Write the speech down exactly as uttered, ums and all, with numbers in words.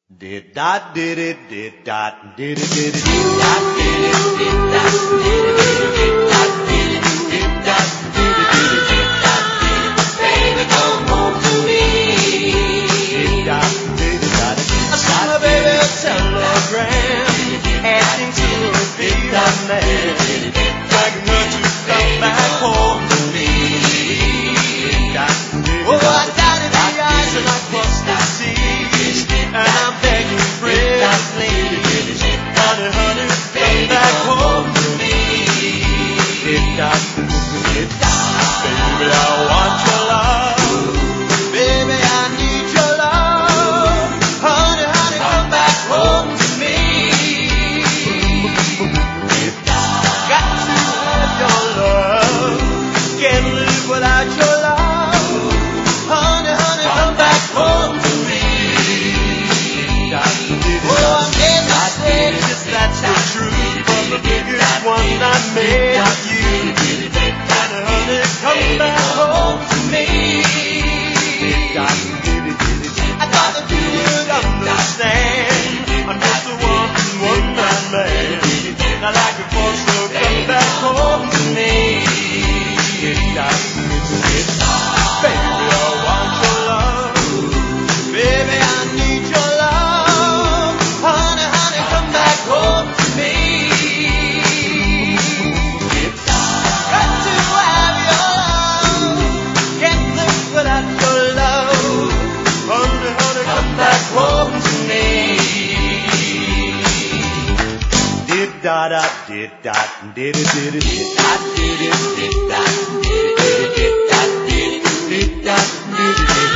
Did dot did it did dot did it did it did dot did it did dot did it did dot did it did dot did it did did dot did it. Baby, come home to me. Did dot did it dot it. I sent my baby a telegram asking to be my man, begging her to come back home to me. Oh, I dotted the I's and I crossed the T's, and I'm begging pretty, honey, honey, come back home to me. It got, it got, baby, I want your love, baby, I need your love, honey, honey, come back home to me. It got, got to have your love, can't live without your love. Honey, honey, come back home to me. Oh, I made mistakes, that's the truth, but the biggest one I made of you. Honey, honey, come back home to me. I thought that you would understand, I'm just a one-man man. Now like a force, so come back home to me. Baby, I want your love. Baby, I need your love. Honey, honey, come back home to me. Got to have your love. Can't live without your love. Honey, honey, come back home to me. Did da da did dot did it did it did dot did it did dot did it did dot did it did dot did it.